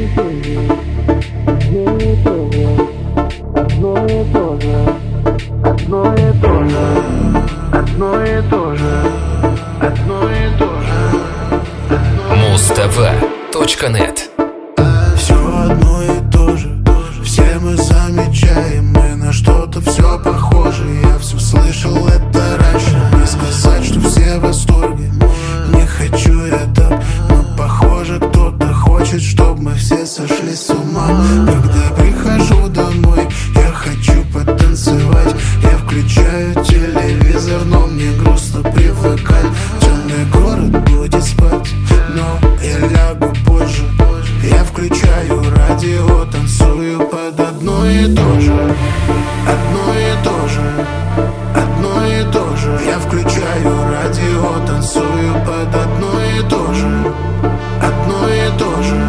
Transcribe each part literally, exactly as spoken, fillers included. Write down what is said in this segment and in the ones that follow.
Одно и то же, одно и то же, одно и то же, одно и то же. муз тв точка нет. Все одно и то же, все мы замечаем, мы на что-то все похожи. Я все слышал это раньше, не сказать, что все в восторге. Не хочу я так, но похоже кто-то хочет, чтобы мы все сошли с ума. Когда прихожу домой, я хочу потанцевать. Я включаю телевизор, но мне грустно привыкать. Темный город будет спать, но я лягу позже. Я включаю радио, танцую под одно и то же, одно и то же, одно и то же. Я включаю радио, танцую под одно и то же, одно и то же,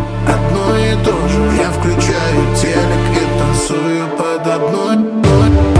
одно и то же. Я включаю телек и танцую под одно и то же.